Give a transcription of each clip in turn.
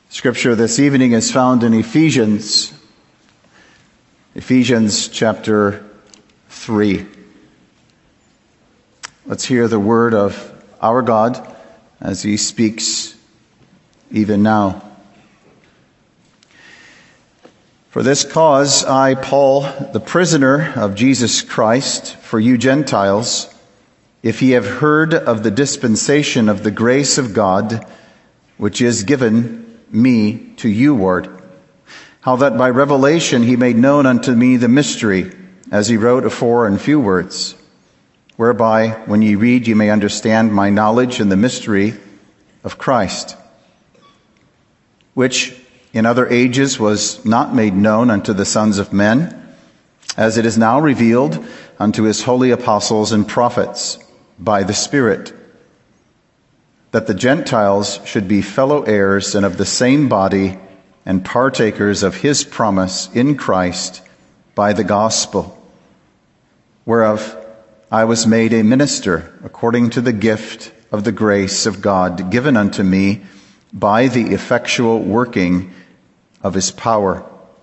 Scripture this evening is found in Ephesians chapter 3. Let's hear the word of our God as he speaks even now. For this cause I, Paul, the prisoner of Jesus Christ, for you Gentiles, if ye have heard of the dispensation of the grace of God, which is given me to you ward, how that by revelation he made known unto me the mystery, as he wrote afore in few words, whereby when ye read ye may understand my knowledge in the mystery of Christ, which in other ages was not made known unto the sons of men, as it is now revealed unto his holy apostles and prophets by the Spirit, that the Gentiles should be fellow heirs and of the same body and partakers of his promise in Christ by the gospel, whereof I was made a minister according to the gift of the grace of God given unto me by the effectual working of his power.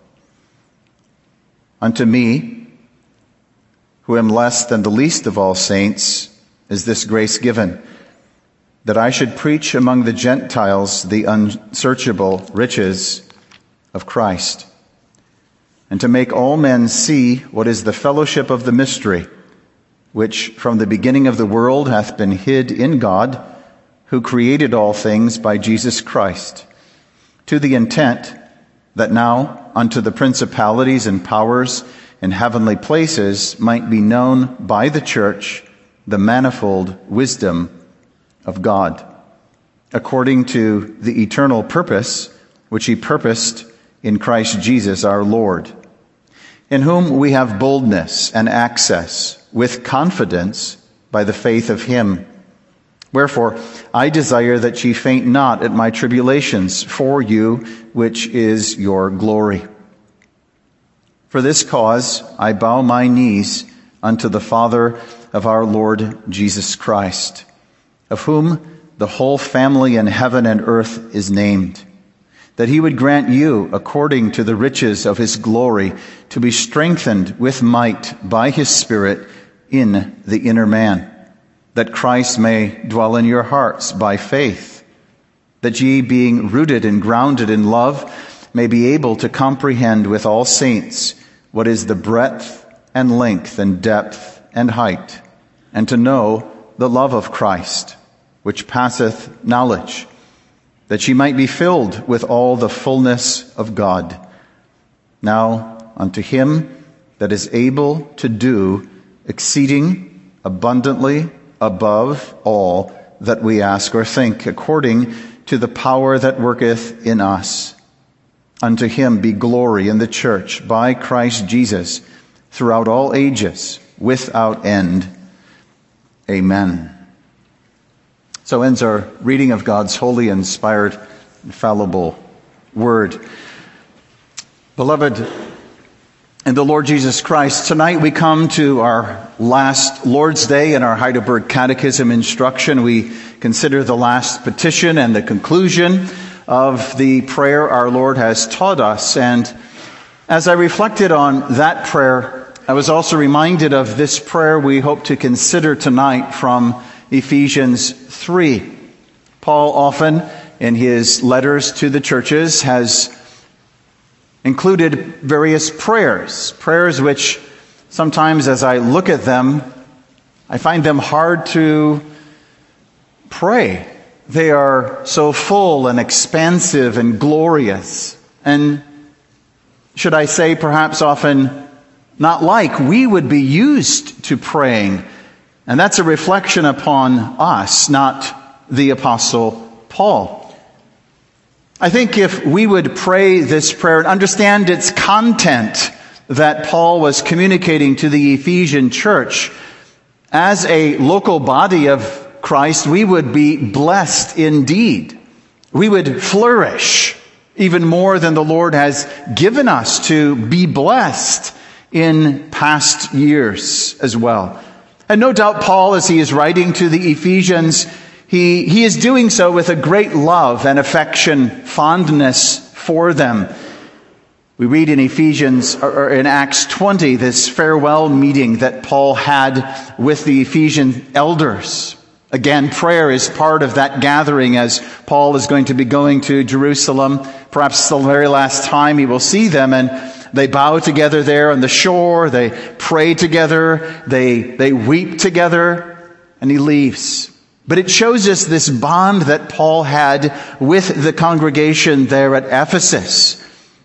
Unto me, who am less than the least of all saints, is this grace given, that I should preach among the Gentiles the unsearchable riches of Christ, and to make all men see what is the fellowship of the mystery, which from the beginning of the world hath been hid in God, who created all things by Jesus Christ, to the intent that now unto the principalities and powers in heavenly places might be known by the church the manifold wisdom of God, according to the eternal purpose which he purposed in Christ Jesus our Lord, in whom we have boldness and access with confidence by the faith of him. Wherefore I desire that ye faint not at my tribulations for you, which is your glory. For this cause I bow my knees unto the Father of our Lord Jesus Christ, of whom the whole family in heaven and earth is named, that he would grant you, according to the riches of his glory, to be strengthened with might by his Spirit in the inner man, that Christ may dwell in your hearts by faith, that ye, being rooted and grounded in love, may be able to comprehend with all saints what is the breadth and length and depth and height, and to know the love of Christ, which passeth knowledge, that ye might be filled with all the fullness of God. Now unto him that is able to do exceeding abundantly above all that we ask or think, according to the power that worketh in us. Unto him be glory in the church by Christ Jesus throughout all ages, without end. Amen. So ends our reading of God's holy, inspired, infallible word. Beloved in the Lord Jesus Christ, tonight we come to our last Lord's Day in our Heidelberg Catechism instruction. We consider the last petition and the conclusion of the prayer our Lord has taught us. And as I reflected on that prayer, I was also reminded of this prayer we hope to consider tonight from Ephesians 3. Paul often, in his letters to the churches, has included various prayers which sometimes as I look at them, I find them hard to pray. They are so full and expansive and glorious, and should I say perhaps often not like we would be used to praying. And that's a reflection upon us, not the Apostle Paul. I think if we would pray this prayer and understand its content that Paul was communicating to the Ephesian church, as a local body of Christ, we would be blessed indeed. We would flourish even more than the Lord has given us to be blessed in past years as well. And no doubt Paul, as he is writing to the Ephesians, he is doing so with a great love and affection, fondness for them. We read in in Acts 20, this farewell meeting that Paul had with the Ephesian elders. Again, prayer is part of that gathering as Paul is going to be going to Jerusalem. Perhaps the very last time he will see them, and they bow together there on the shore. They pray together. They weep together, and he leaves. But it shows us this bond that Paul had with the congregation there at Ephesus.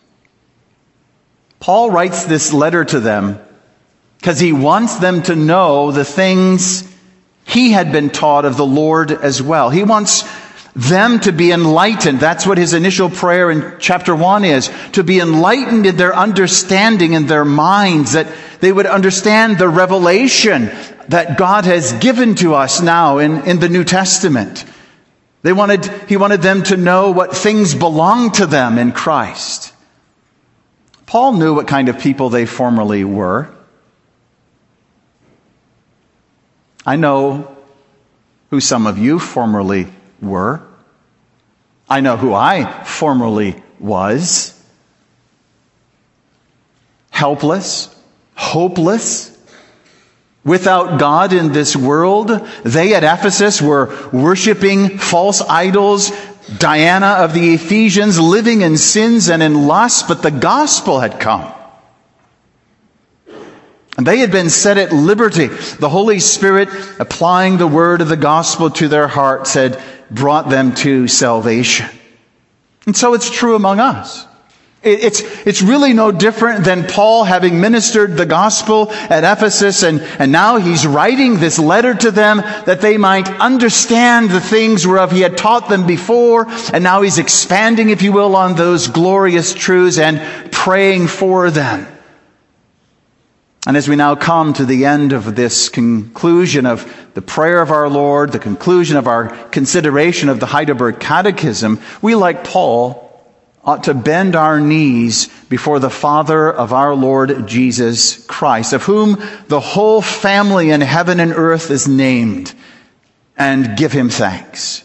Paul writes this letter to them because he wants them to know the things he had been taught of the Lord as well. He wants them to be enlightened. That's what his initial prayer in chapter 1 is, to be enlightened in their understanding in their minds, that they would understand the revelation that God has given to us now in the New Testament. He wanted them to know what things belong to them in Christ. Paul knew what kind of people they formerly were. I know who some of you formerly were. I know who I formerly was. Helpless, hopeless, without God in this world. They at Ephesus were worshiping false idols, Diana of the Ephesians, living in sins and in lust, but the gospel had come. And they had been set at liberty. The Holy Spirit, applying the word of the gospel to their hearts, had brought them to salvation. And so it's true among us. It's really no different than Paul having ministered the gospel at Ephesus, and now he's writing this letter to them that they might understand the things whereof he had taught them before, and now he's expanding, if you will, on those glorious truths and praying for them. And as we now come to the end of this conclusion of the prayer of our Lord, the conclusion of our consideration of the Heidelberg Catechism, we, like Paul, ought to bend our knees before the Father of our Lord Jesus Christ, of whom the whole family in heaven and earth is named, and give him thanks.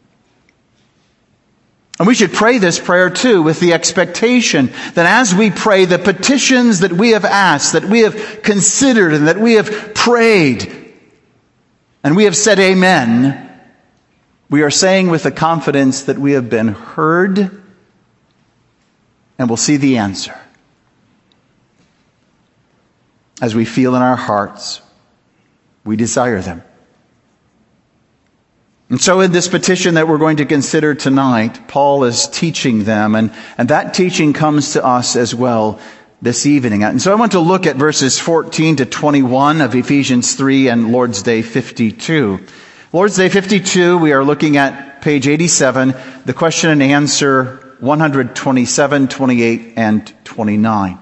And we should pray this prayer too with the expectation that as we pray, the petitions that we have asked, that we have considered, and that we have prayed, and we have said amen, we are saying with the confidence that we have been heard and we'll see the answer as we feel in our hearts we desire them. And so in this petition that we're going to consider tonight, Paul is teaching them, and that teaching comes to us as well this evening. And so I want to look at verses 14 to 21 of Ephesians 3 and Lord's Day 52. Lord's Day 52, we are looking at page 87, the question and answer 127, 28, and 29.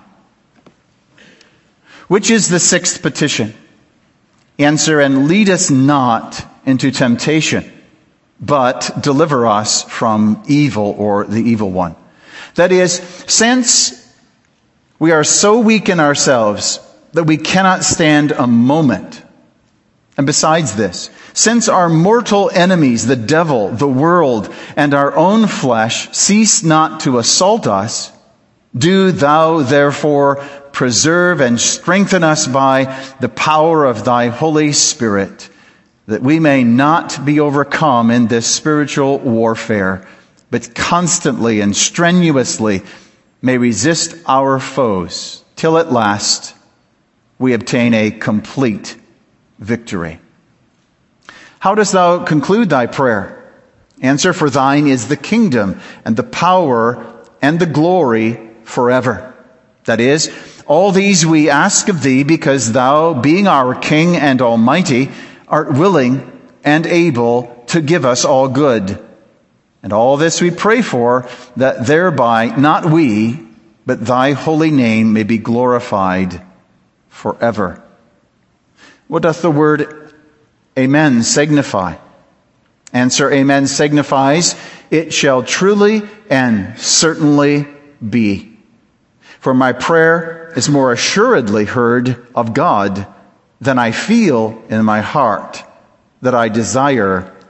Which is the sixth petition? Answer, and lead us not into temptation, but deliver us from evil, or the evil one. That is, since we are so weak in ourselves that we cannot stand a moment, and besides this, since our mortal enemies, the devil, the world, and our own flesh, cease not to assault us, do thou therefore preserve and strengthen us by the power of thy Holy Spirit, that we may not be overcome in this spiritual warfare, but constantly and strenuously may resist our foes, till at last we obtain a complete victory. How dost thou conclude thy prayer? Answer, for thine is the kingdom and the power and the glory forever. That is, all these we ask of thee, because thou, being our King and Almighty, art willing and able to give us all good. And all this we pray for, that thereby not we, but thy holy name may be glorified forever. What doth the word Amen signify? Answer, Amen signifies, it shall truly and certainly be. For my prayer is more assuredly heard of God than I feel in my heart that I desire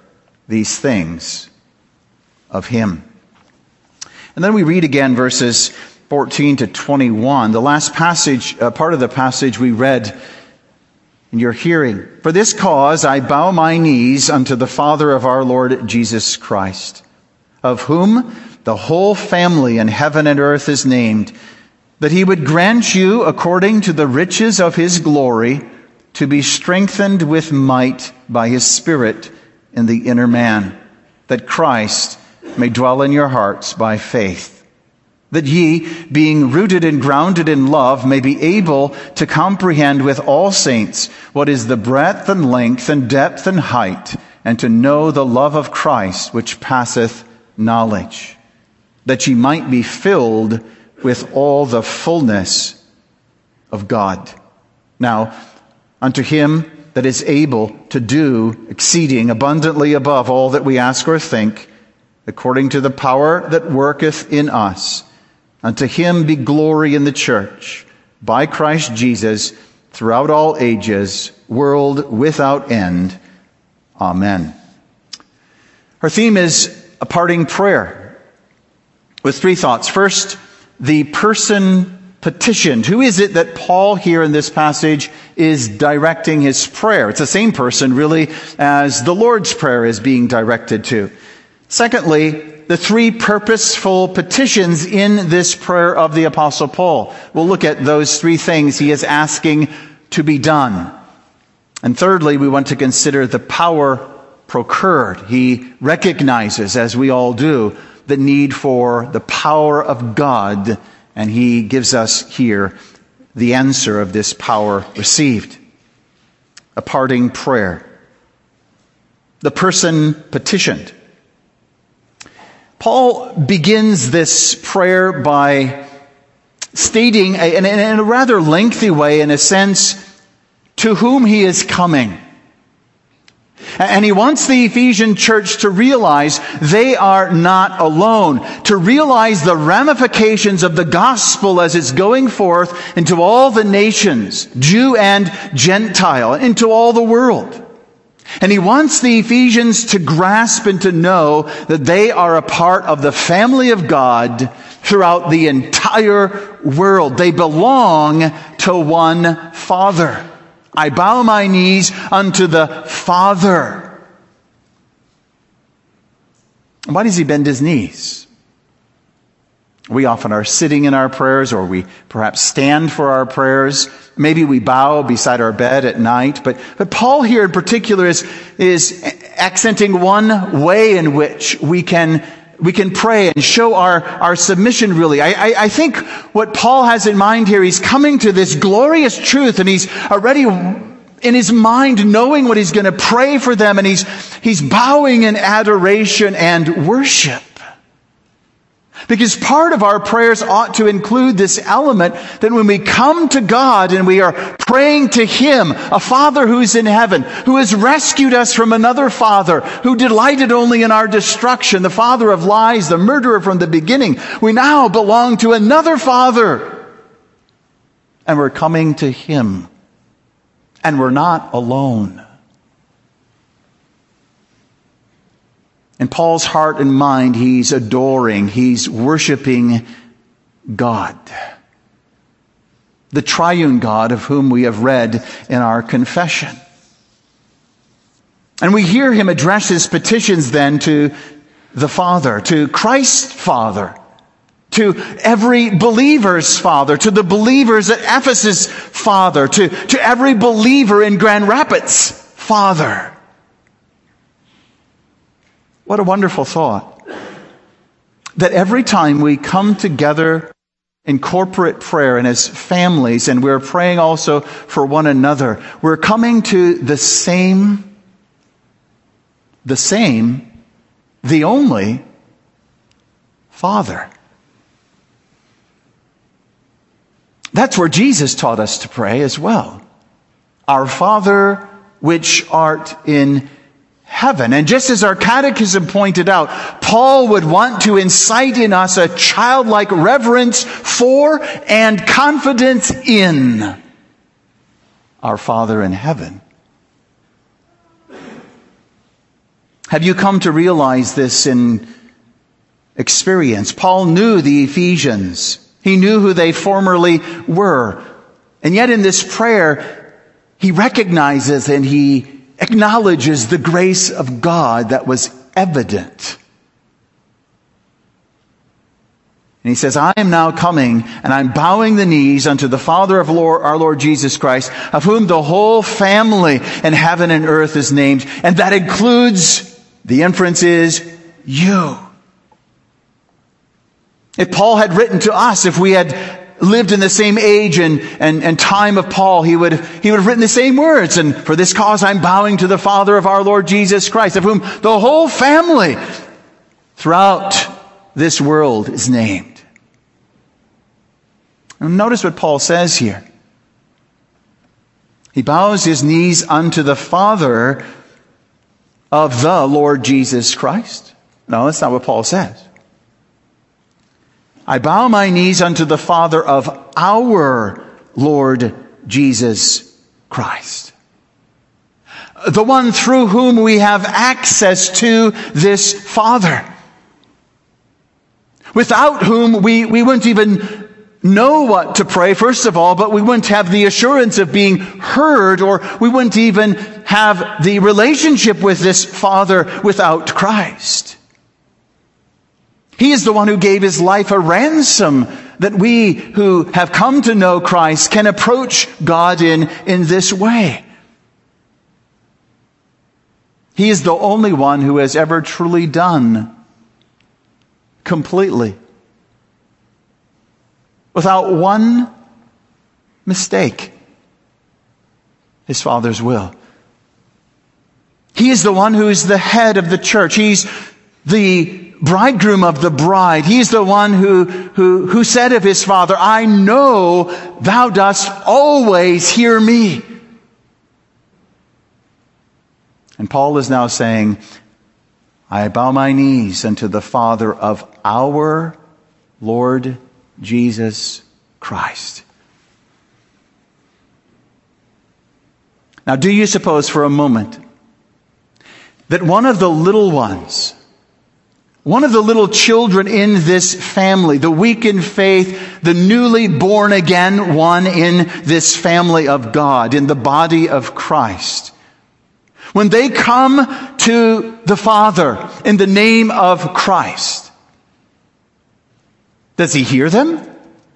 these things of him. And then we read again verses 14 to 21, the last passage, part of the passage we read in your hearing. For this cause I bow my knees unto the Father of our Lord Jesus Christ, of whom the whole family in heaven and earth is named, that he would grant you, according to the riches of his glory, to be strengthened with might by his Spirit in the inner man, that Christ may dwell in your hearts by faith, that ye, being rooted and grounded in love, may be able to comprehend with all saints what is the breadth and length and depth and height, and to know the love of Christ, which passeth knowledge, that ye might be filled with all the fullness of God. Now, unto him that is able to do exceeding abundantly above all that we ask or think, according to the power that worketh in us, unto him be glory in the church, by Christ Jesus, throughout all ages, world without end. Amen. Our theme is a parting prayer with three thoughts. First, the person petitioned. Who is it that Paul here in this passage is directing his prayer? It's the same person really as the Lord's Prayer is being directed to. Secondly, the three purposeful petitions in this prayer of the Apostle Paul. We'll look at those three things he is asking to be done. And thirdly, we want to consider the power procured. He recognizes, as we all do, the need for the power of God, and he gives us here the answer of this power received. A parting prayer. The person petitioned. Paul begins this prayer by stating, in a rather lengthy way, in a sense, to whom he is coming. And he wants the Ephesian church to realize they are not alone, to realize the ramifications of the gospel as it's going forth into all the nations, Jew and Gentile, into all the world. And he wants the Ephesians to grasp and to know that they are a part of the family of God throughout the entire world. They belong to one Father. I bow my knees unto the Father. Why does he bend his knees? We often are sitting in our prayers, or we perhaps stand for our prayers. Maybe we bow beside our bed at night. But Paul here in particular is accenting one way in which we can pray and show our submission, really. I think what Paul has in mind here, he's coming to this glorious truth, and he's already in his mind knowing what he's going to pray for them, and he's bowing in adoration and worship. Because part of our prayers ought to include this element that when we come to God and we are praying to him, a Father who's in heaven, who has rescued us from another father, who delighted only in our destruction, the father of lies, the murderer from the beginning, we now belong to another Father. And we're coming to him. And we're not alone. In Paul's heart and mind, he's adoring, he's worshiping God. The triune God of whom we have read in our confession. And we hear him address his petitions then to the Father, to Christ's Father, to every believer's Father, to the believers at Ephesus' Father, to every believer in Grand Rapids' Father. What a wonderful thought. That every time we come together in corporate prayer and as families, and we're praying also for one another, we're coming to the only Father. That's where Jesus taught us to pray as well. Our Father which art in heaven. And just as our catechism pointed out, Paul would want to incite in us a childlike reverence for and confidence in our Father in heaven. Have you come to realize this in experience? Paul knew the Ephesians. He knew who they formerly were. And yet in this prayer, he recognizes and he acknowledges the grace of God that was evident. And he says, I am now coming and I'm bowing the knees unto the Father of our Lord Jesus Christ, of whom the whole family in heaven and earth is named. And that includes, the inference is, you. If Paul had written to us, if we had lived in the same age and time of Paul, he would have written the same words. And for this cause I'm bowing to the Father of our Lord Jesus Christ, of whom the whole family throughout this world is named. And notice what Paul says here. He bows his knees unto the Father of the Lord Jesus Christ. No, that's not what Paul says. I bow my knees unto the Father of our Lord Jesus Christ. The one through whom we have access to this Father. Without whom we wouldn't even know what to pray, first of all, but we wouldn't have the assurance of being heard, or we wouldn't even have the relationship with this Father without Christ. He is the one who gave his life a ransom that we who have come to know Christ can approach God in this way. He is the only one who has ever truly done completely, without one mistake, his Father's will. He is the one who is the head of the church. He's the bridegroom of the bride. He's the one who said of his Father, I know thou dost always hear me. And Paul is now saying, I bow my knees unto the Father of our Lord Jesus Christ. Now, do you suppose for a moment that one of the little ones, one of the little children in this family, the weak in faith, the newly born again one in this family of God, in the body of Christ, when they come to the Father in the name of Christ, does he hear them?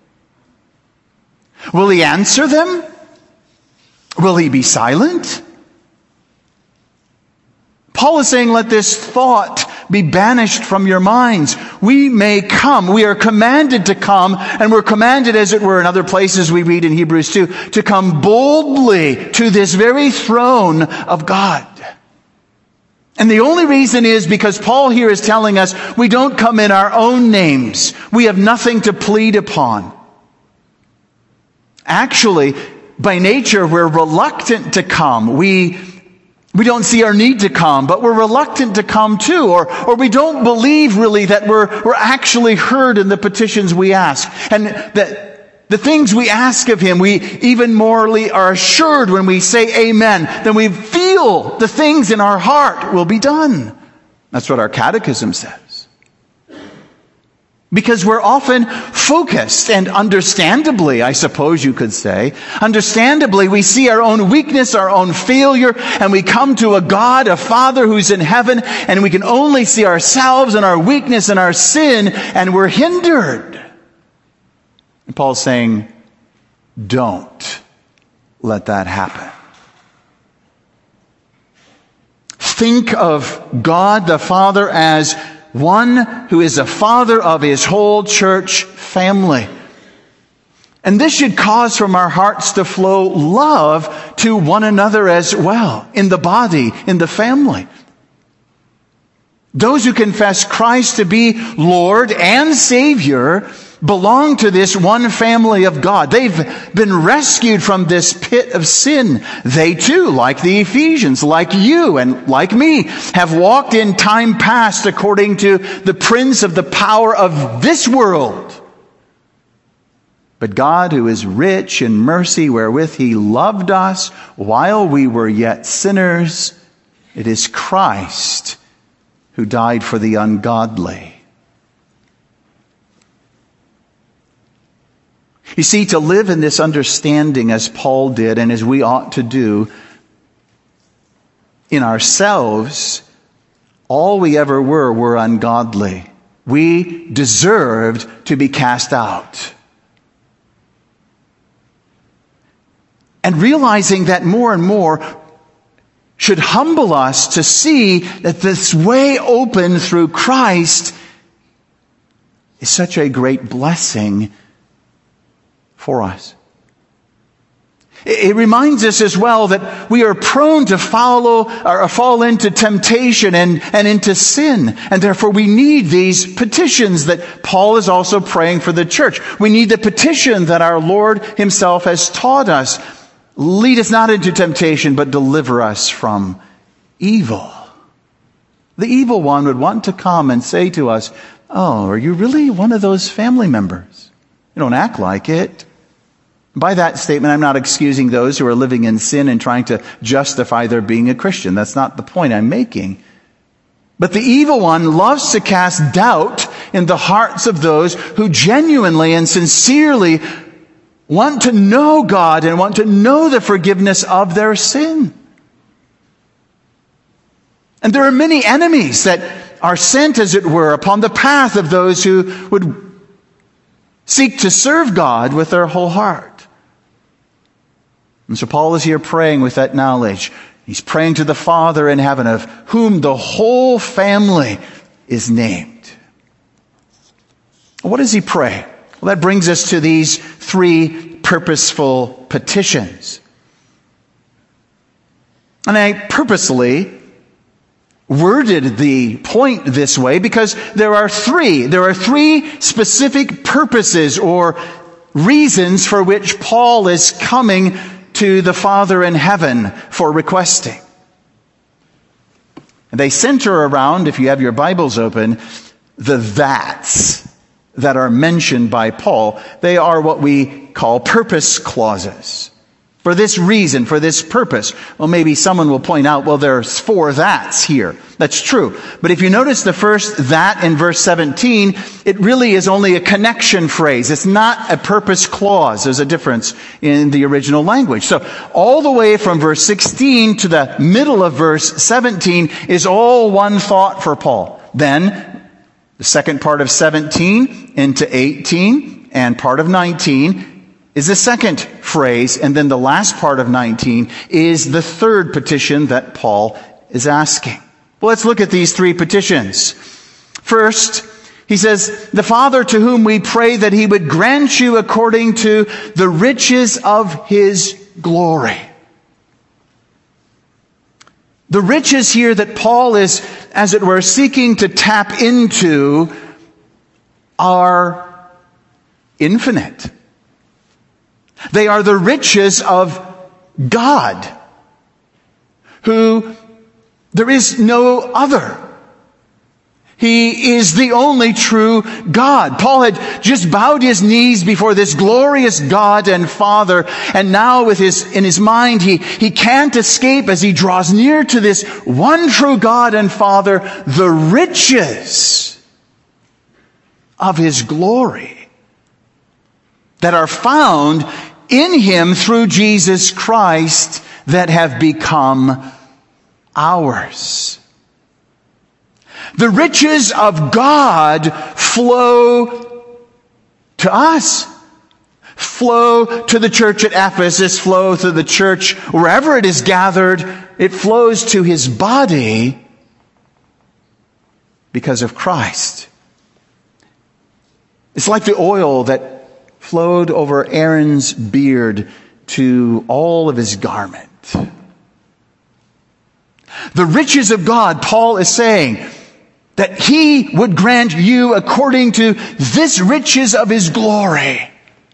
Will he answer them? Will he be silent? Paul is saying, let this thought be banished from your minds. We may come. We are commanded to come, and we're commanded, as it were, in other places we read in Hebrews 2, to come boldly to this very throne of God. And the only reason is because Paul here is telling us we don't come in our own names. We have nothing to plead upon. Actually, by nature, we're reluctant to come. We don't see our need to come, but we're reluctant to come too. Or we don't believe really that we're actually heard in the petitions we ask. And that the things we ask of him, we even morally are assured when we say amen, then we feel the things in our heart will be done. That's what our catechism says. Because we're often focused, and understandably, I suppose you could say, understandably, we see our own weakness, our own failure, and we come to a God, a Father who's in heaven, and we can only see ourselves and our weakness and our sin, and we're hindered. And Paul's saying, don't let that happen. Think of God the Father as one who is a father of his whole church family. And this should cause from our hearts to flow love to one another as well, in the body, in the family. Those who confess Christ to be Lord and Savior belong to this one family of God. They've been rescued from this pit of sin. They too, like the Ephesians, like you and like me, have walked in time past according to the prince of the power of this world. But God, who is rich in mercy, wherewith he loved us while we were yet sinners, it is Christ who died for the ungodly. You see, to live in this understanding as Paul did and as we ought to do in ourselves, all we ever were ungodly. We deserved to be cast out. And realizing that more and more should humble us to see that this way open through Christ is such a great blessing for us. It reminds us as well that we are prone to fall into temptation and into sin. And therefore we need these petitions that Paul is also praying for the church. We need the petition that our Lord himself has taught us. Lead us not into temptation, but deliver us from evil. The evil one would want to come and say to us, "Oh, are you really one of those family members? You don't act like it." By that statement, I'm not excusing those who are living in sin and trying to justify their being a Christian. That's not the point I'm making. But the evil one loves to cast doubt in the hearts of those who genuinely and sincerely want to know God and want to know the forgiveness of their sin. And there are many enemies that are sent, as it were, upon the path of those who would seek to serve God with their whole heart. And so Paul is here praying with that knowledge. He's praying to the Father in heaven, of whom the whole family is named. What does he pray? Well, that brings us to these three purposeful petitions. And I purposely worded the point this way because there are three specific purposes or reasons for which Paul is coming to the Father in heaven for requesting. And they center around, if you have your Bibles open, the that's that are mentioned by Paul. They are what we call purpose clauses. For this reason, for this purpose. Well, maybe someone will point out, well, there's 4 that's here. That's true. But if you notice the first that in verse 17, it really is only a connection phrase. It's not a purpose clause. There's a difference in the original language. So all the way from verse 16 to the middle of verse 17 is all one thought for Paul. Then the second part of 17 into 18 and part of 19 is the second phrase, and then the last part of 19 is the third petition that Paul is asking. Well, let's look at these 3 petitions. First, he says, the Father to whom we pray that he would grant you according to the riches of his glory. The riches here that Paul is, as it were, seeking to tap into are infinite. They are the riches of God, who there is no other. He is the only true God. Paul had just bowed his knees before this glorious God and Father, and now in his mind he can't escape as he draws near to this one true God and Father, the riches of his glory that are found in him through Jesus Christ that have become ours. The riches of God flow to us, flow to the church at Ephesus, flow to the church wherever it is gathered. It flows to his body because of Christ. It's like the oil that flowed over Aaron's beard to all of his garment. The riches of God, Paul is saying, that he would grant you according to this riches of his glory.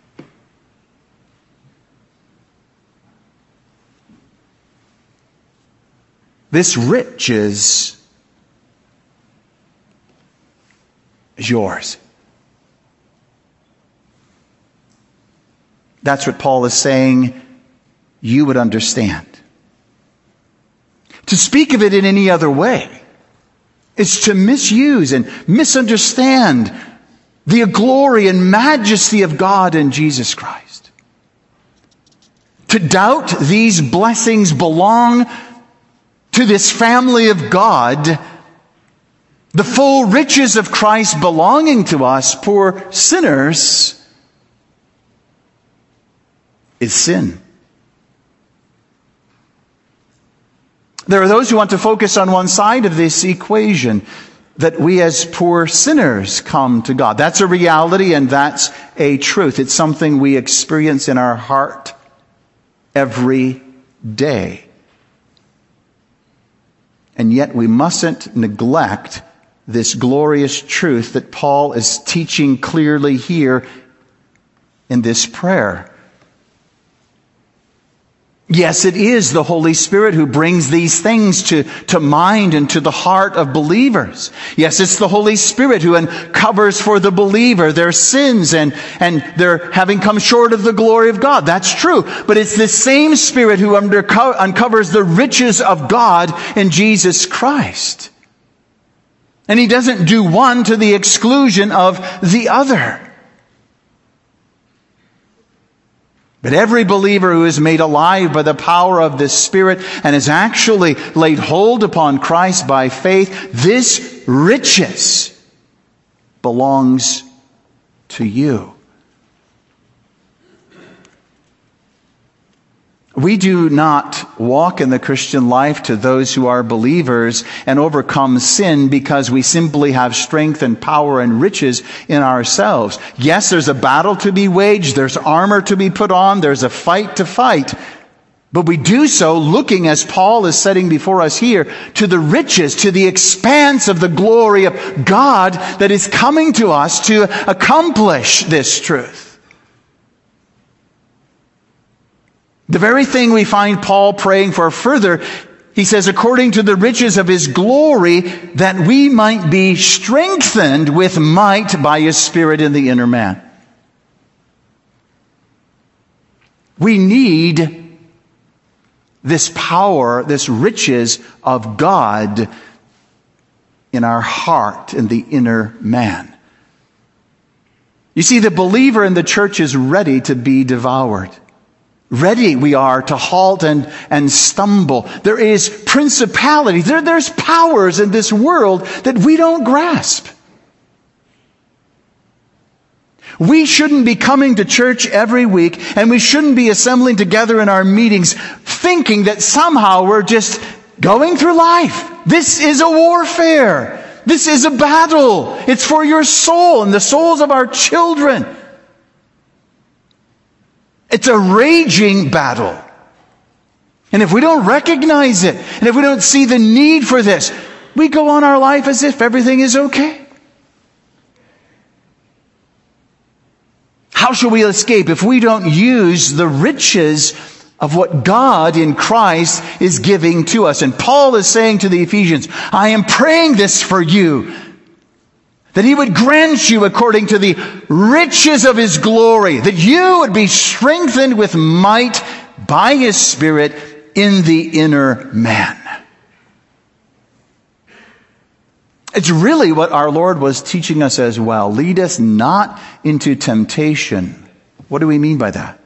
This riches is yours. That's what Paul is saying you would understand. To speak of it in any other way is to misuse and misunderstand the glory and majesty of God in Jesus Christ. To doubt these blessings belong to this family of God, the full riches of Christ belonging to us, poor sinners, is sin. There are those who want to focus on one side of this equation, that we as poor sinners come to God. That's a reality and that's a truth. It's something we experience in our heart every day. And yet we mustn't neglect this glorious truth that Paul is teaching clearly here in this prayer. Yes, it is the Holy Spirit who brings these things to mind and to the heart of believers. Yes, it's the Holy Spirit who uncovers for the believer their sins and their having come short of the glory of God. That's true. But it's the same Spirit who uncovers the riches of God in Jesus Christ. And He doesn't do one to the exclusion of the other. But every believer who is made alive by the power of this Spirit and has actually laid hold upon Christ by faith, this riches belongs to you. We do not walk in the Christian life to those who are believers and overcome sin because we simply have strength and power and riches in ourselves. Yes, there's a battle to be waged, there's armor to be put on, there's a fight to fight. But we do so looking, as Paul is setting before us here, to the riches, to the expanse of the glory of God that is coming to us to accomplish this truth. The very thing we find Paul praying for further, he says, according to the riches of His glory, that we might be strengthened with might by His Spirit in the inner man. We need this power, this riches of God in our heart, in the inner man. You see, the believer in the church is ready to be devoured. Ready we are to halt and stumble. There is principality. There's powers in this world that we don't grasp. We shouldn't be coming to church every week, and we shouldn't be assembling together in our meetings thinking that somehow we're just going through life. This is a warfare. This is a battle. It's for your soul and the souls of our children. It's a raging battle. And if we don't recognize it, and if we don't see the need for this, we go on our life as if everything is okay. How shall we escape if we don't use the riches of what God in Christ is giving to us? And Paul is saying to the Ephesians, I am praying this for you, that He would grant you according to the riches of His glory, that you would be strengthened with might by His Spirit in the inner man. It's really what our Lord was teaching us as well. Lead us not into temptation. What do we mean by that?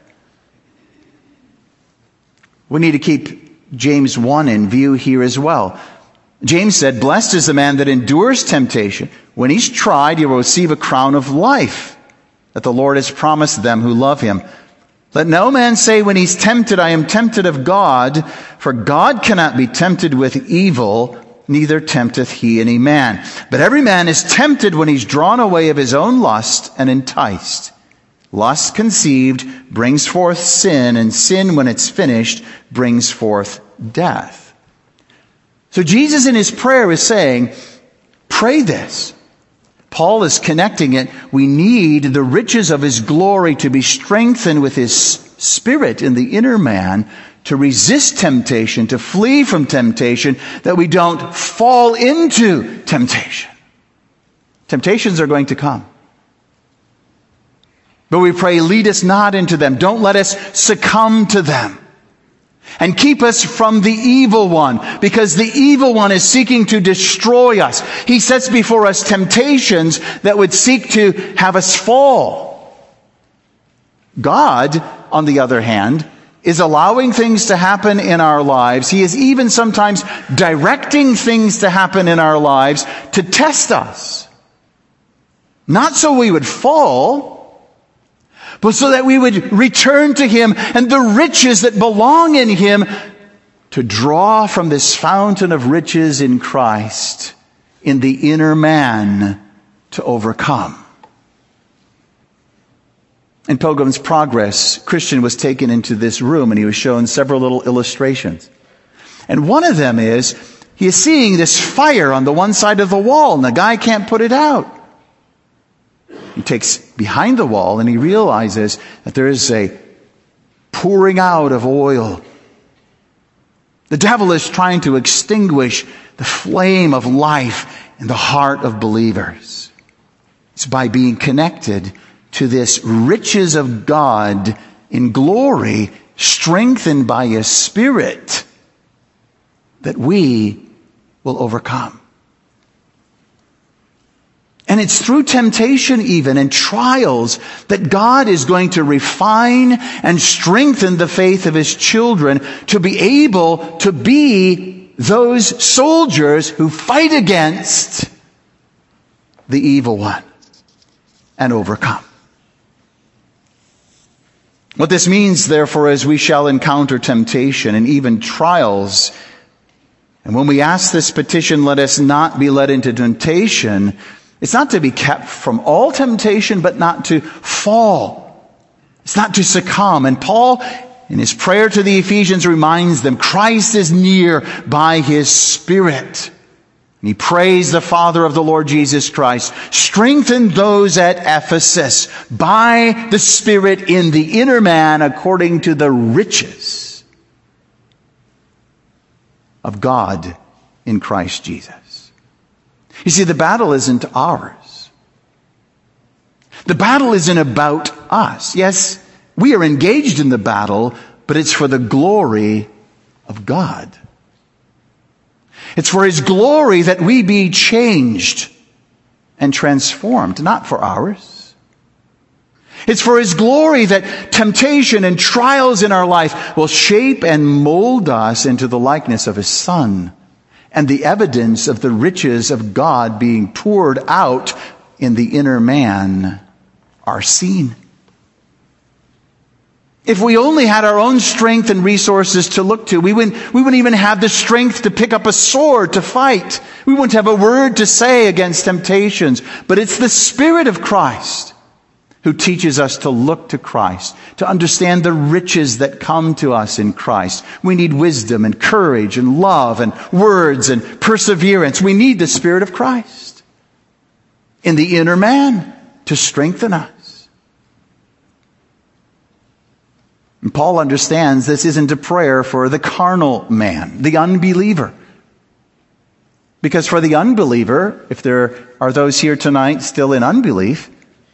We need to keep James 1 in view here as well. James said, blessed is the man that endures temptation. When he's tried, he will receive a crown of life that the Lord has promised them who love Him. Let no man say when he's tempted, I am tempted of God, for God cannot be tempted with evil, neither tempteth He any man. But every man is tempted when he's drawn away of his own lust and enticed. Lust conceived brings forth sin, and sin, when it's finished, brings forth death. So Jesus in His prayer is saying, pray this. Paul is connecting it. We need the riches of His glory to be strengthened with His Spirit in the inner man to resist temptation, to flee from temptation, that we don't fall into temptation. Temptations are going to come. But we pray, lead us not into them. Don't let us succumb to them. and keep us from the evil one, because the evil one is seeking to destroy us. He sets before us temptations that would seek to have us fall. God, on the other hand, is allowing things to happen in our lives. He is even sometimes directing things to happen in our lives to test us. Not so we would fall, but so that we would return to Him and the riches that belong in Him, to draw from this fountain of riches in Christ, in the inner man, to overcome. In Pilgrim's Progress, Christian was taken into this room and he was shown several little illustrations. And one of them is, he is seeing this fire on the one side of the wall and the guy can't put it out. He takes behind the wall and he realizes that there is a pouring out of oil. The devil is trying to extinguish the flame of life in the heart of believers. It's by being connected to this riches of God in glory, strengthened by His Spirit, that we will overcome. And it's through temptation even and trials that God is going to refine and strengthen the faith of His children to be able to be those soldiers who fight against the evil one and overcome. What this means, therefore, is we shall encounter temptation and even trials. And when we ask this petition, let us not be led into temptation, it's not to be kept from all temptation, but not to fall. It's not to succumb. And Paul, in his prayer to the Ephesians, reminds them Christ is near by His Spirit. And he prays the Father of the Lord Jesus Christ, strengthen those at Ephesus by the Spirit in the inner man according to the riches of God in Christ Jesus. You see, the battle isn't ours. The battle isn't about us. Yes, we are engaged in the battle, but it's for the glory of God. It's for His glory that we be changed and transformed, not for ours. It's for His glory that temptation and trials in our life will shape and mold us into the likeness of His Son, and the evidence of the riches of God being poured out in the inner man are seen. If we only had our own strength and resources to look to, we wouldn't even have the strength to pick up a sword to fight. We wouldn't have a word to say against temptations. But it's the Spirit of Christ who teaches us to look to Christ, to understand the riches that come to us in Christ. We need wisdom and courage and love and words and perseverance. We need the Spirit of Christ in the inner man to strengthen us. And Paul understands this isn't a prayer for the carnal man, the unbeliever. Because for the unbeliever, if there are those here tonight still in unbelief,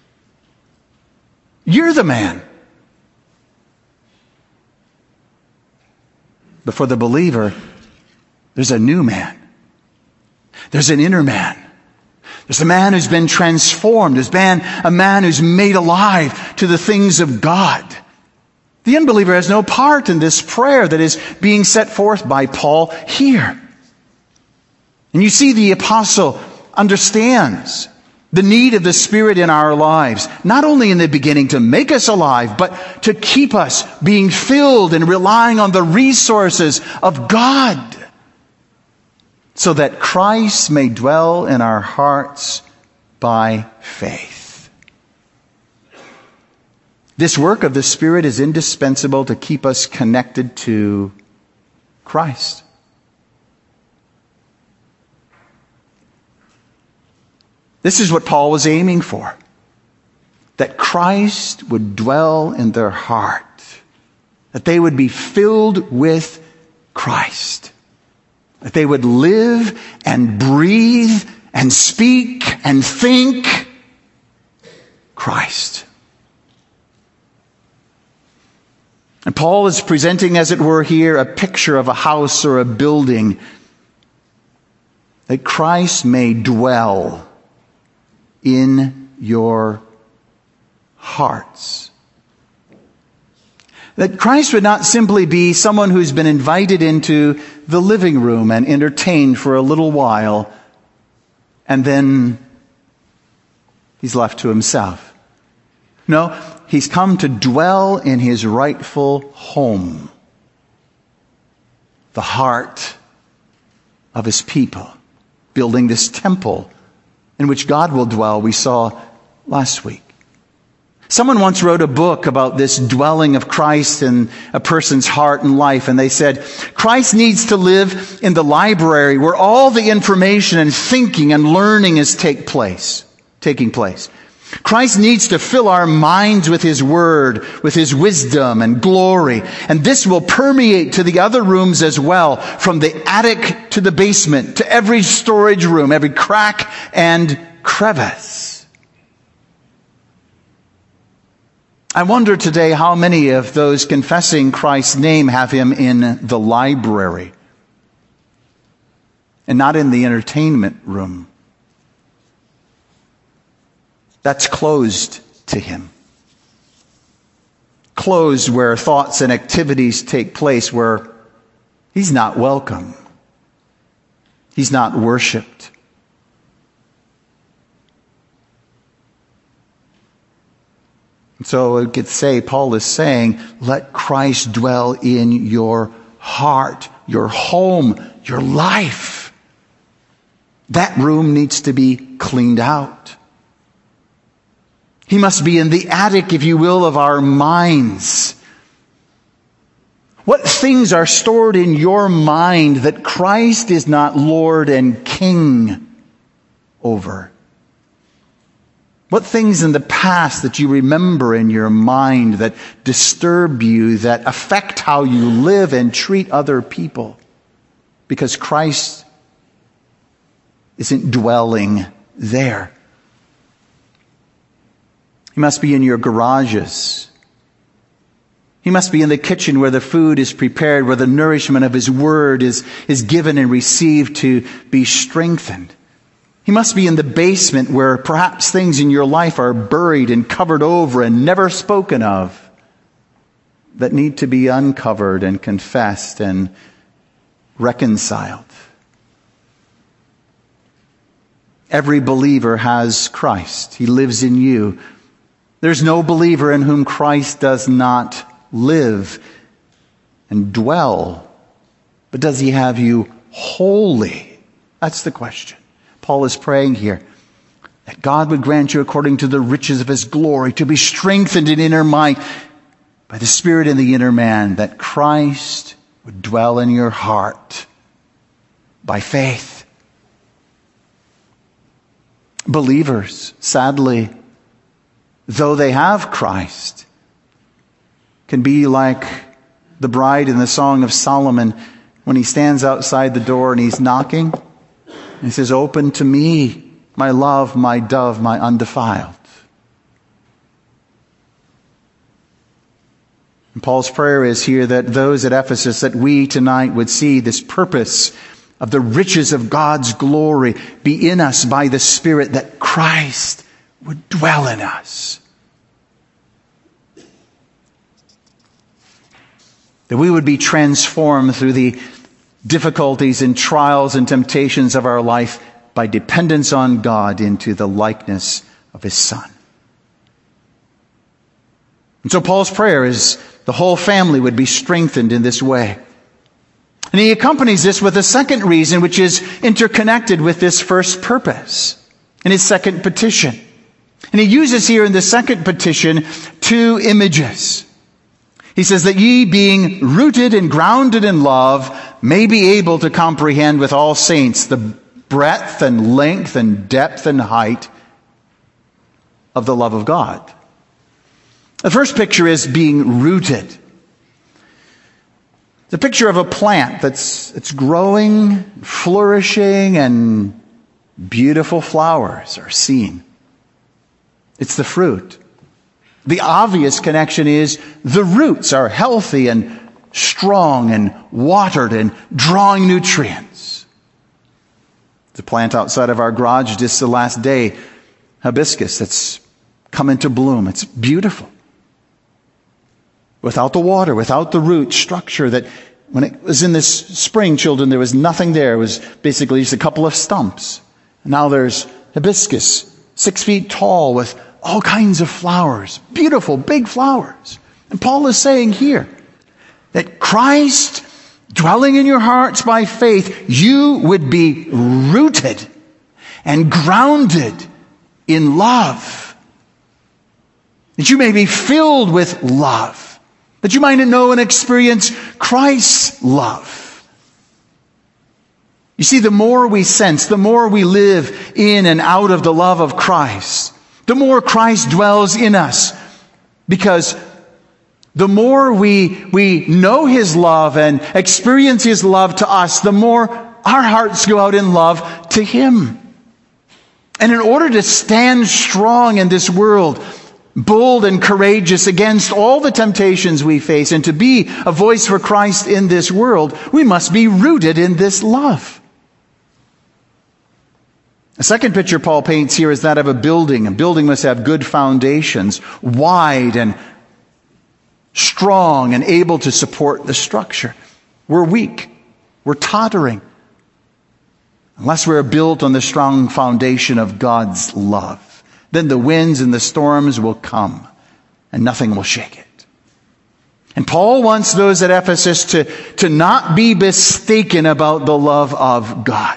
you're the man. But for the believer, there's a new man. There's an inner man. There's a man who's been transformed. There's been a man who's made alive to the things of God. The unbeliever has no part in this prayer that is being set forth by Paul here. And you see, the apostle understands the need of the Spirit in our lives, not only in the beginning to make us alive, but to keep us being filled and relying on the resources of God, so that Christ may dwell in our hearts by faith. This work of the Spirit is indispensable to keep us connected to Christ. This is what Paul was aiming for. That Christ would dwell in their heart. That they would be filled with Christ. That they would live and breathe and speak and think Christ. And Paul Paul is presenting, as it were here, a picture of a house or a building, that Christ may dwell in your hearts. That Christ would not simply be someone who's been invited into the living room and entertained for a little while, and then he's left to himself. No, he's come to dwell in his rightful home, the heart of his people, building this temple in which God will dwell, we saw last week. Someone once wrote a book about this dwelling of Christ in a person's heart and life, and they said, Christ needs to live in the library where all the information and thinking and learning is taking place. Christ needs to fill our minds with His Word, with His wisdom and glory, and this will permeate to the other rooms as well, from the attic to the basement, to every storage room, every crack and crevice. I wonder today how many of those confessing Christ's name have Him in the library and not in the entertainment room. That's closed to Him. Closed where thoughts and activities take place, where He's not welcome. He's not worshiped. So I could say, Paul is saying, let Christ dwell in your heart, your home, your life. That room needs to be cleaned out. He must be in the attic, if you will, of our minds. What things are stored in your mind that Christ is not Lord and King over? What things in the past that you remember in your mind that disturb you, that affect how you live and treat other people? Because Christ isn't dwelling there. He must be in your garages. He must be in the kitchen where the food is prepared, where the nourishment of His Word is given and received to be strengthened. He must be in the basement where perhaps things in your life are buried and covered over and never spoken of, that need to be uncovered and confessed and reconciled. Every believer has Christ. He lives in you. There's no believer in whom Christ does not live and dwell. But does He have you wholly? That's the question. Paul is praying here that God would grant you, according to the riches of His glory, to be strengthened in inner might by the Spirit in the inner man, that Christ would dwell in your heart by faith. Believers, sadly, though they have Christ, can be like the bride in the Song of Solomon when he stands outside the door and he's knocking. He says, open to me, my love, my dove, my undefiled. And Paul's prayer is here that those at Ephesus, that we tonight would see this purpose of the riches of God's glory be in us by the Spirit, that Christ would dwell in us. That we would be transformed through the difficulties and trials and temptations of our life by dependence on God into the likeness of His Son. And so Paul's prayer is the whole family would be strengthened in this way. And he accompanies this with a second reason, which is interconnected with this first purpose, in his second petition. And he uses here in the second petition 2 images. He says that ye, being rooted and grounded in love, may be able to comprehend with all saints the breadth and length and depth and height of the love of God. The first picture is being rooted. It's a picture of a plant that's growing, flourishing, and beautiful flowers are seen. It's the fruit. The obvious connection is the roots are healthy and strong and watered and drawing nutrients. The plant outside of our garage just the last day, hibiscus that's come into bloom. It's beautiful. Without the water, without the root structure that when it was in this spring, children, there was nothing there. It was basically just a couple of stumps. Now there's hibiscus, 6 feet tall with all kinds of flowers. Beautiful, big flowers. And Paul is saying here that Christ dwelling in your hearts by faith, you would be rooted and grounded in love. That you may be filled with love. That you might know and experience Christ's love. You see, the more we sense, the more we live in and out of the love of Christ, the more Christ dwells in us. Because the more we know His love and experience His love to us, the more our hearts go out in love to Him. And in order to stand strong in this world, bold and courageous against all the temptations we face, and to be a voice for Christ in this world, we must be rooted in this love. The second picture Paul paints here is that of a building. A building must have good foundations, wide and strong and able to support the structure. We're weak. We're tottering. Unless we're built on the strong foundation of God's love. Then the winds and the storms will come and nothing will shake it. And Paul wants those at Ephesus to not be mistaken about the love of God.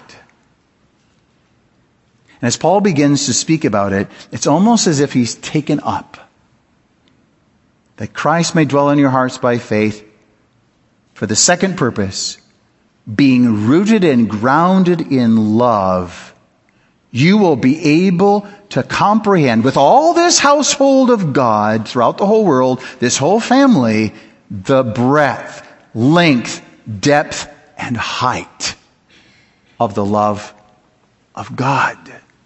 And as Paul begins to speak about it, it's almost as if he's taken up. That Christ may dwell in your hearts by faith for the second purpose, being rooted and grounded in love, you will be able to comprehend with all this household of God throughout the whole world, this whole family, the breadth, length, depth, and height of the love of God.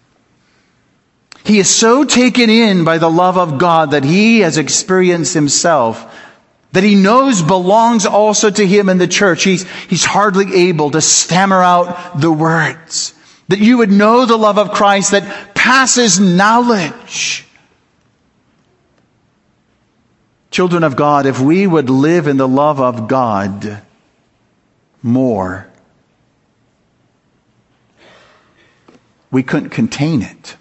He is so taken in by the love of God that he has experienced himself, that he knows belongs also to him in the church. He's hardly able to stammer out the words. That you would know the love of Christ that passes knowledge. Children of God, if we would live in the love of God more, we couldn't contain it.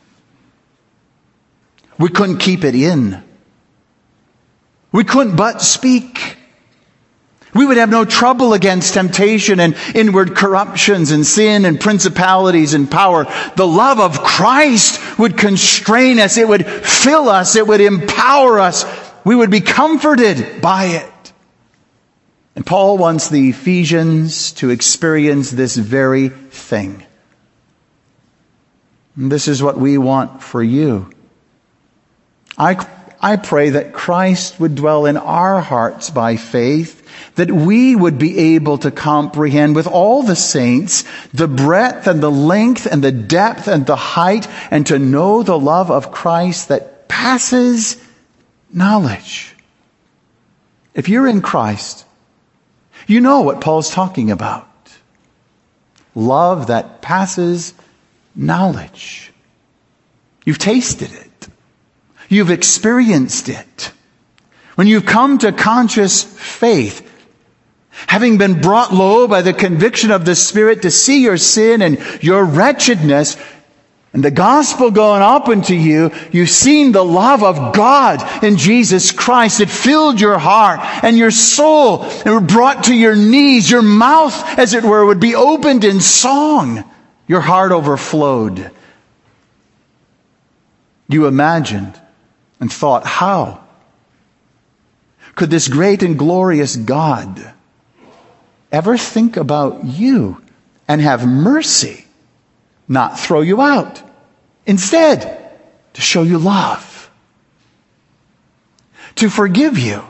We couldn't keep it in. We couldn't but speak. We would have no trouble against temptation and inward corruptions and sin and principalities and power. The love of Christ would constrain us. It would fill us. It would empower us. We would be comforted by it. And Paul wants the Ephesians to experience this very thing. And this is what we want for you. I pray that Christ would dwell in our hearts by faith, that we would be able to comprehend with all the saints the breadth and the length and the depth and the height, and to know the love of Christ that passes knowledge. If you're in Christ, you know what Paul's talking about. Love that passes knowledge. You've tasted it. You've experienced it. When you've come to conscious faith, having been brought low by the conviction of the Spirit to see your sin and your wretchedness, and the gospel going up into you, you've seen the love of God in Jesus Christ. It filled your heart and your soul, and were brought to your knees. Your mouth, as it were, would be opened in song. Your heart overflowed. You imagined and thought, how could this great and glorious God ever think about you and have mercy, not throw you out, instead to show you love, to forgive you,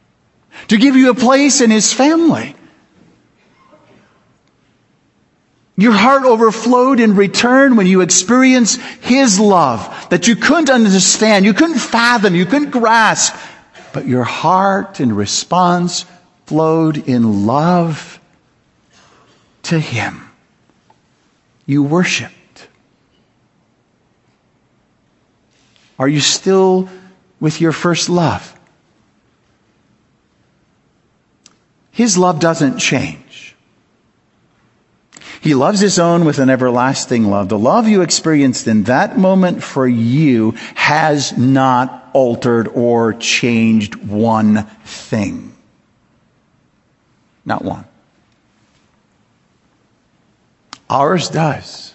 to give you a place in His family? Your heart overflowed in return when you experienced His love that you couldn't understand, you couldn't fathom, you couldn't grasp. But your heart in response flowed in love to Him. You worshiped. Are you still with your first love? His love doesn't change. He loves His own with an everlasting love. The love you experienced in that moment for you has not altered or changed one thing. Not one. Ours does.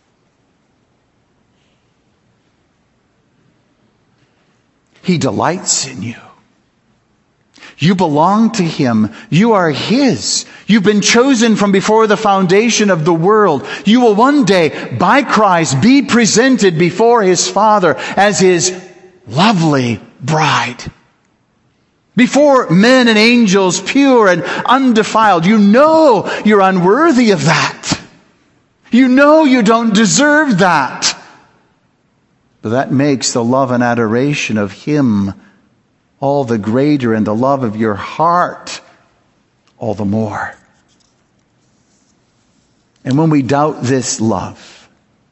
He delights in you. You belong to Him. You are His. You've been chosen from before the foundation of the world. You will one day, by Christ, be presented before His Father as His lovely bride. Before men and angels, pure and undefiled. You know you're unworthy of that. You know you don't deserve that. But that makes the love and adoration of Him all the greater, and the love of your heart all the more. And when we doubt this love,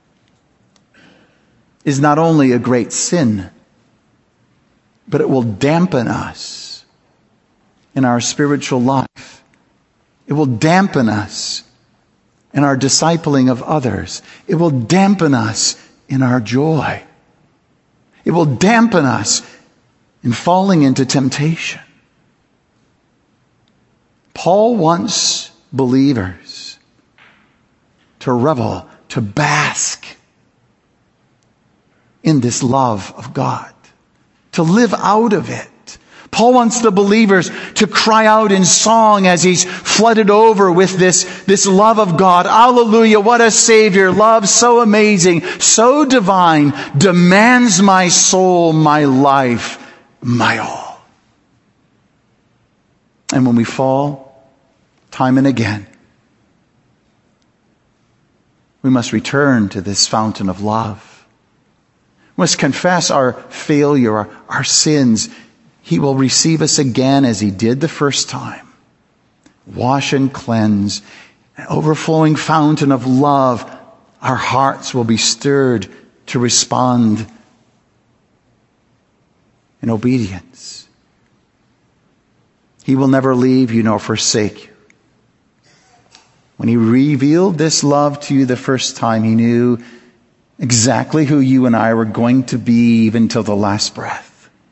is not only a great sin, but it will dampen us in our spiritual life. It will dampen us in our discipling of others. It will dampen us in our joy. It will dampen us in falling into temptation. Paul wants believers to revel, to bask in this love of God, to live out of it. Paul wants the believers to cry out in song as he's flooded over with this love of God. Hallelujah, what a Savior. Love so amazing, so divine, demands my soul, my life, my all. And when we fall, time and again, we must return to this fountain of love. We must confess our failure, our sins. He will receive us again as He did the first time. Wash and cleanse. An overflowing fountain of love. Our hearts will be stirred to respond in obedience. He will never leave you nor forsake you. When He revealed this love to you the first time, He knew exactly who you and I were going to be even till the last breath.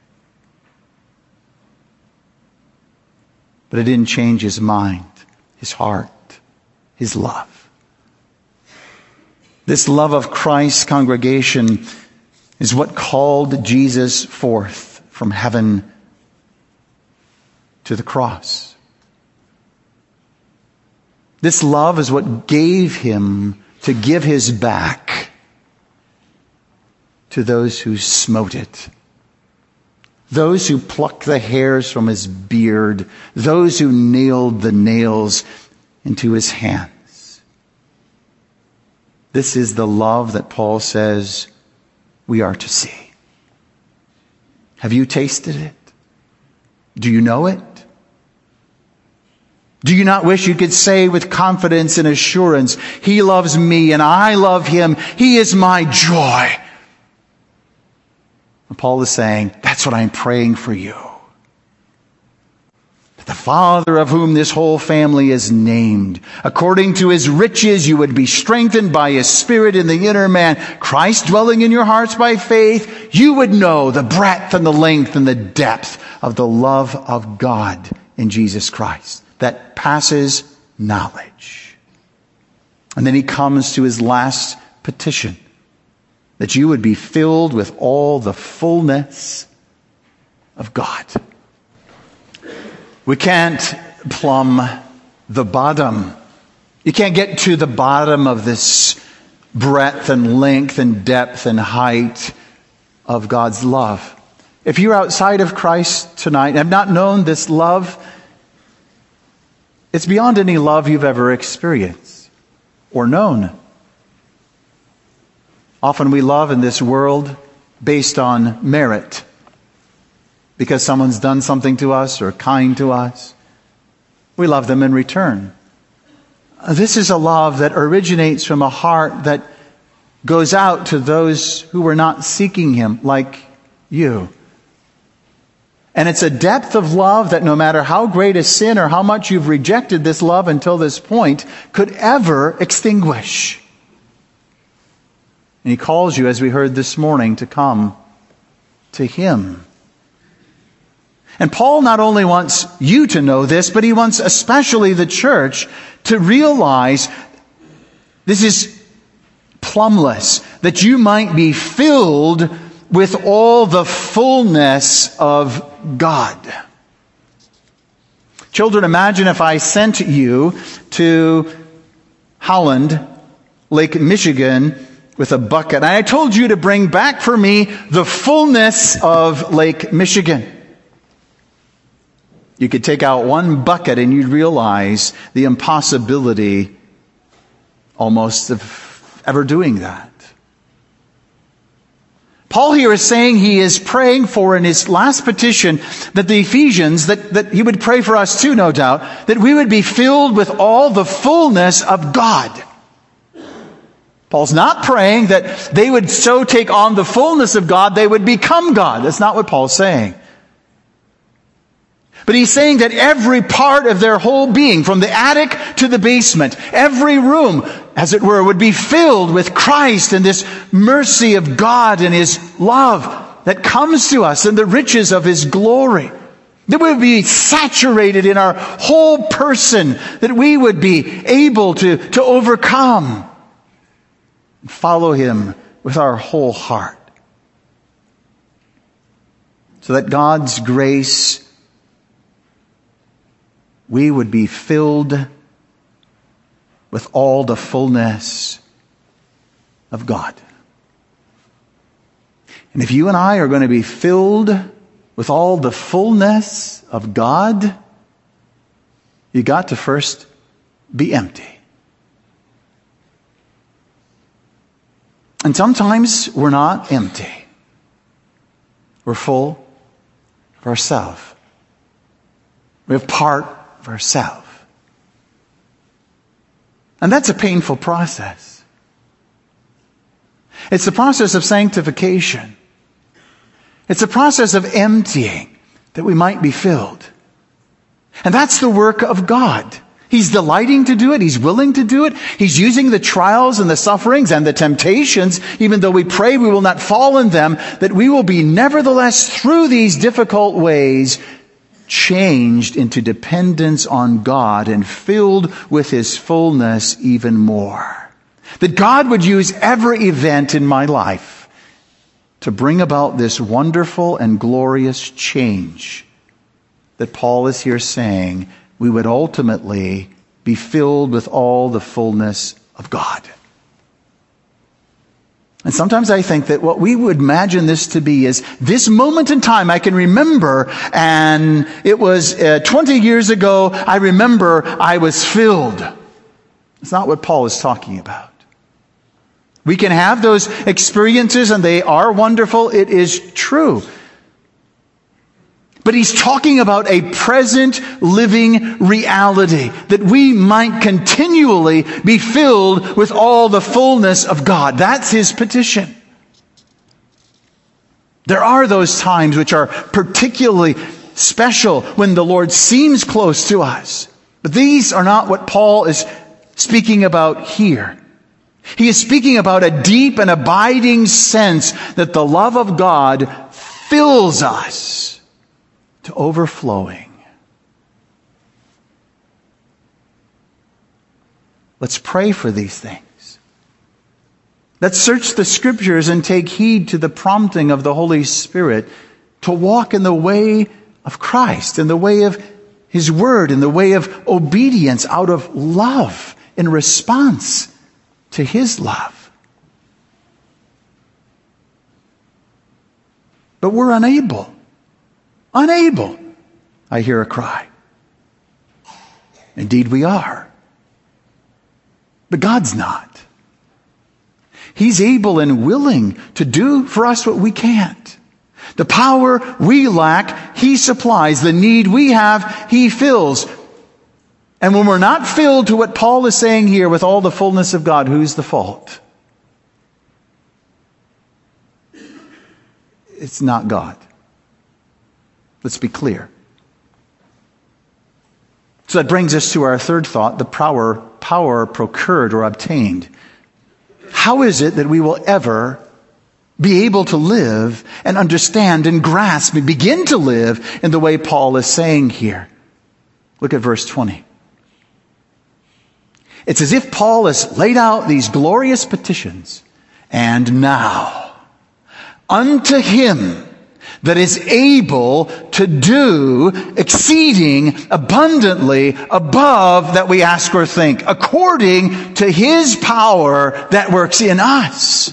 But it didn't change His mind, His heart, His love. This love of Christ's congregation is what called Jesus forth from heaven to the cross. This love is what gave Him to give His back to those who smote it. Those who plucked the hairs from His beard. Those who nailed the nails into His hands. This is the love that Paul says we are to see. Have you tasted it? Do you know it? Do you not wish you could say with confidence and assurance, He loves me and I love Him. He is my joy. And Paul is saying, that's what I'm praying for you. That the Father of whom this whole family is named, according to His riches, you would be strengthened by His Spirit in the inner man, Christ dwelling in your hearts by faith. You would know the breadth and the length and the depth of the love of God in Jesus Christ that passes knowledge. And then he comes to his last petition, that you would be filled with all the fullness of God. We can't plumb the bottom. You can't get to the bottom of this breadth and length and depth and height of God's love. If you're outside of Christ tonight and have not known this love, it's beyond any love you've ever experienced. or known. Often we love in this world based on merit, because someone's done something to us or kind to us. We love them in return. This is a love that originates from a heart that goes out to those who were not seeking Him, like you. And it's a depth of love that no matter how great a sin or how much you've rejected this love until this point, could ever extinguish. And He calls you, as we heard this morning, to come to Him. And Paul not only wants you to know this, but he wants especially the church to realize this is plumbless, that you might be filled with all the fullness of God. Children, imagine if I sent you to Holland, Lake Michigan, with a bucket, and I told you to bring back for me the fullness of Lake Michigan. You could take out one bucket and you'd realize the impossibility almost of ever doing that. Paul here is saying he is praying for, in his last petition, that the Ephesians, that he would pray for us too, no doubt, that we would be filled with all the fullness of God. Paul's not praying that they would so take on the fullness of God, they would become God. That's not what Paul's saying. But he's saying that every part of their whole being, from the attic to the basement, every room, as it were, would be filled with Christ and this mercy of God and His love that comes to us and the riches of His glory. That we would be saturated in our whole person, that we would be able to overcome and follow Him with our whole heart. So that God's grace, we would be filled with all the fullness of God. And if you and I are going to be filled with all the fullness of God, you got to first be empty. And sometimes we're not empty. We're full of ourselves. We have part of ourselves. And that's a painful process. It's the process of sanctification. It's a process of emptying that we might be filled. And that's the work of God. He's delighting to do it. He's willing to do it. He's using the trials and the sufferings and the temptations, even though we pray we will not fall in them, that we will be nevertheless through these difficult ways changed into dependence on God and filled with His fullness even more. That God would use every event in my life to bring about this wonderful and glorious change that Paul is here saying we would ultimately be filled with all the fullness of God. And sometimes I think that what we would imagine this to be is this moment in time I can remember, and it was 20 years ago, I remember I was filled. It's not what Paul is talking about. We can have those experiences and they are wonderful. It is true. But he's talking about a present living reality, that we might continually be filled with all the fullness of God. That's his petition. There are those times which are particularly special when the Lord seems close to us. But these are not what Paul is speaking about here. He is speaking about a deep and abiding sense that the love of God fills us to overflowing. Let's pray for these things. Let's search the Scriptures and take heed to the prompting of the Holy Spirit to walk in the way of Christ, in the way of His Word, in the way of obedience out of love, in response to His love. But we're unable. Unable, I hear a cry. Indeed we are. But God's not. He's able and willing to do for us what we can't. The power we lack, He supplies. The need we have, He fills. And when we're not filled to what Paul is saying here with all the fullness of God, who's the fault? It's not God. Let's be clear. So that brings us to our third thought, the power procured or obtained. How is it that we will ever be able to live and understand and grasp and begin to live in the way Paul is saying here? Look at verse 20. It's as if Paul has laid out these glorious petitions. And now, unto Him that is able to do exceeding abundantly above that we ask or think, according to His power that works in us.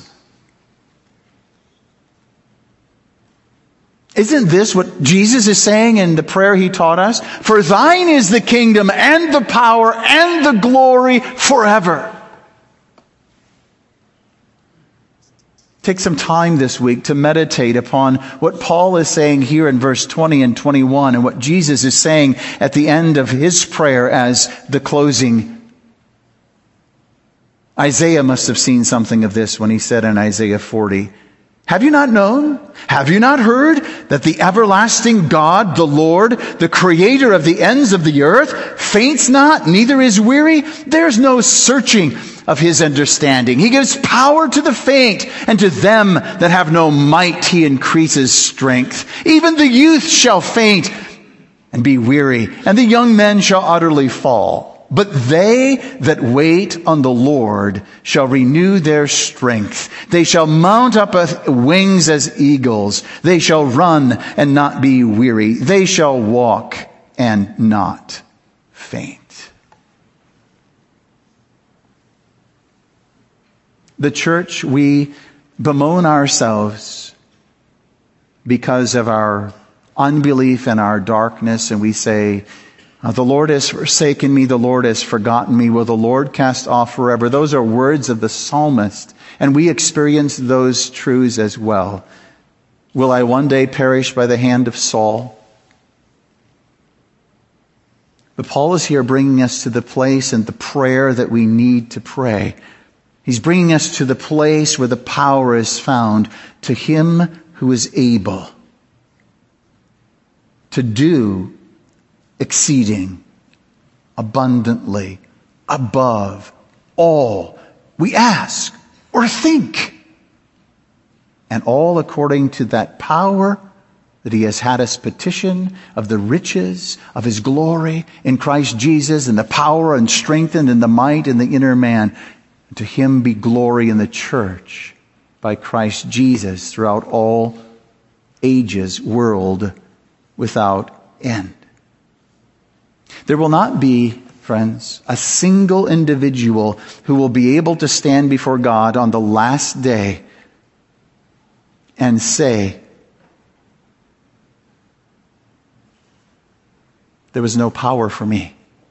Isn't this what Jesus is saying in the prayer He taught us? For thine is the kingdom and the power and the glory forever. Take some time this week to meditate upon what Paul is saying here in verse 20 and 21 and what Jesus is saying at the end of His prayer as the closing. Isaiah must have seen something of this when he said in Isaiah 40, have you not known? Have you not heard that the everlasting God, the Lord, the creator of the ends of the earth, faints not, neither is weary? There's no searching of His understanding. He gives power to the faint, and to them that have no might He increases strength. Even the youth shall faint and be weary, and the young men shall utterly fall. But they that wait on the Lord shall renew their strength. They shall mount up with wings as eagles. They shall run and not be weary. They shall walk and not faint. The church, we bemoan ourselves because of our unbelief and our darkness, and we say, the Lord has forsaken me, the Lord has forgotten me, will the Lord cast off forever? Those are words of the psalmist, and we experience those truths as well. Will I one day perish by the hand of Saul? But Paul is here bringing us to the place and the prayer that we need to pray. He's bringing us to the place where the power is found, to Him who is able to do exceeding abundantly above all we ask or think, and all according to that power that He has had us petition of the riches of His glory in Christ Jesus, and the power and strengthened in the might in the inner man. To Him be glory in the church by Christ Jesus throughout all ages, world without end. There will not be, friends, a single individual who will be able to stand before God on the last day and say, there was no power for me.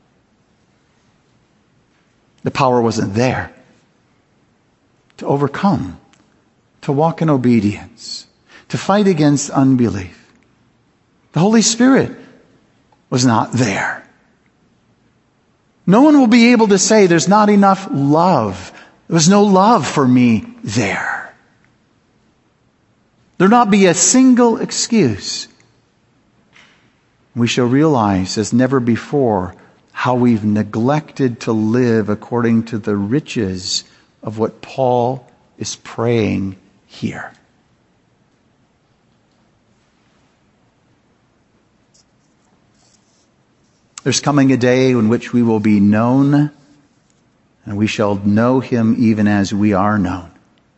The power wasn't there to overcome, to walk in obedience, to fight against unbelief. The Holy Spirit was not there. No one will be able to say there's not enough love. There was no love for me there. There'll not be a single excuse. We shall realize as never before how we've neglected to live according to the riches of what Paul is praying here. There's coming a day in which we will be known, and we shall know Him even as we are known.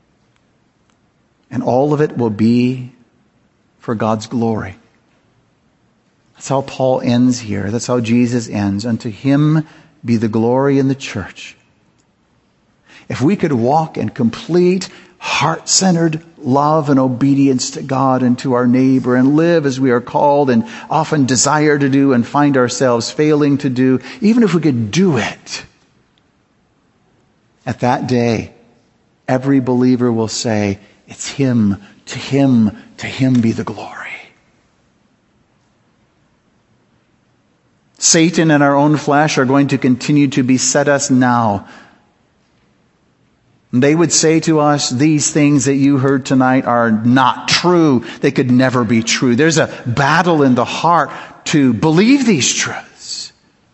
And all of it will be for God's glory. That's how Paul ends here. That's how Jesus ends. Unto Him be the glory in the church. If we could walk in complete, heart-centered love and obedience to God and to our neighbor, and live as we are called and often desire to do and find ourselves failing to do, even if we could do it, At that day, every believer will say, it's Him, to Him be the glory. Satan and our own flesh are going to continue to beset us now. And they would say to us, these things that you heard tonight are not true. They could never be true. There's a battle in the heart to believe these truths.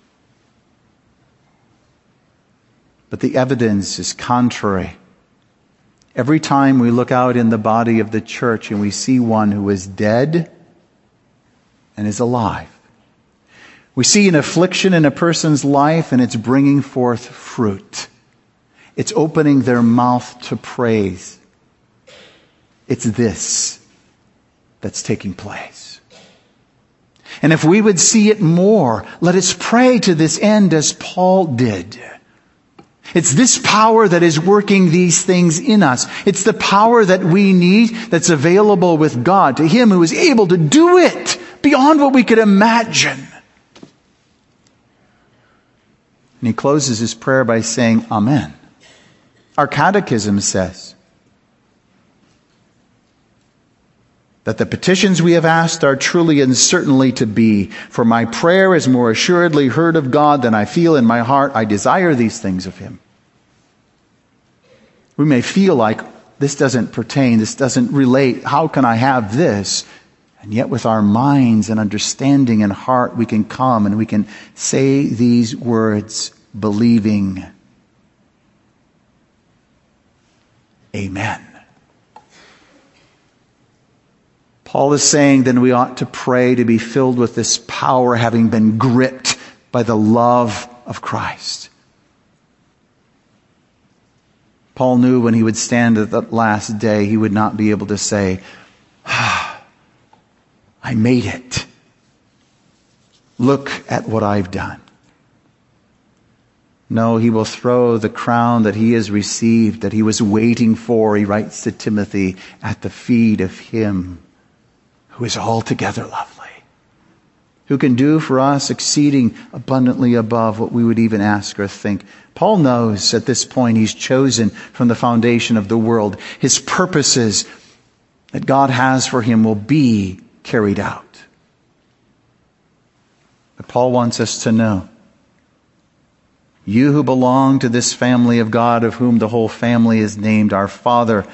But the evidence is contrary. Every time we look out in the body of the church and we see one who is dead and is alive, we see an affliction in a person's life and it's bringing forth fruit. It's opening their mouth to praise. It's this that's taking place. And if we would see it more, let us pray to this end as Paul did. It's this power that is working these things in us. It's the power that we need that's available with God, to Him who is able to do it beyond what we could imagine. And he closes his prayer by saying, Amen. Our catechism says that the petitions we have asked are truly and certainly to be. For my prayer is more assuredly heard of God than I feel in my heart. I desire these things of Him. We may feel like this doesn't pertain, this doesn't relate. How can I have this? And yet with our minds and understanding and heart, we can come and we can say these words, believing. Amen. Paul is saying then we ought to pray to be filled with this power, having been gripped by the love of Christ. Paul knew when he would stand at that last day, he would not be able to say, I made it. Look at what I've done. No, he will throw the crown that he has received, that he was waiting for, he writes to Timothy, at the feet of Him who is altogether lovely, who can do for us exceeding abundantly above what we would even ask or think. Paul knows at this point he's chosen from the foundation of the world. His purposes that God has for him will be carried out. But Paul wants us to know, you who belong to this family of God, of whom the whole family is named, our Father,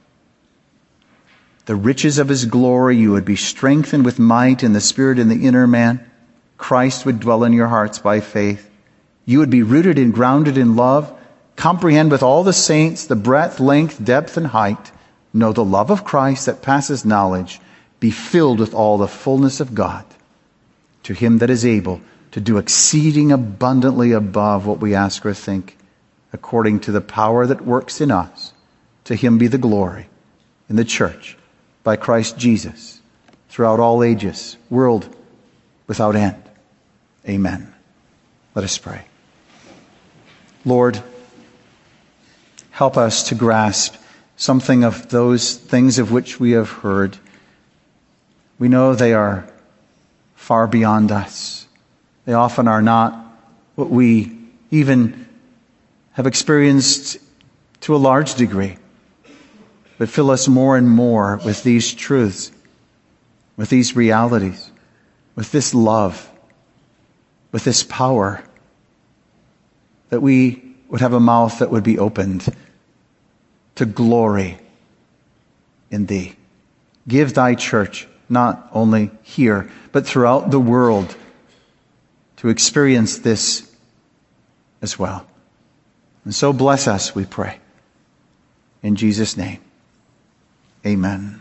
the riches of His glory, you would be strengthened with might in the Spirit in the inner man. Christ would dwell in your hearts by faith. You would be rooted and grounded in love. Comprehend with all the saints the breadth, length, depth, and height. Know the love of Christ that passes knowledge. Be filled with all the fullness of God. To Him that is able to do exceeding abundantly above what we ask or think, according to the power that works in us. To Him be the glory in the church by Christ Jesus throughout all ages, world without end. Amen. Let us pray. Lord, help us to grasp something of those things of which we have heard. We know they are far beyond us. They often are not what we even have experienced to a large degree. But fill us more and more with these truths, with these realities, with this love, with this power, that we would have a mouth that would be opened to glory in Thee. Give Thy church, not only here, but throughout the world, to experience this as well. And so bless us, we pray. In Jesus' name, amen.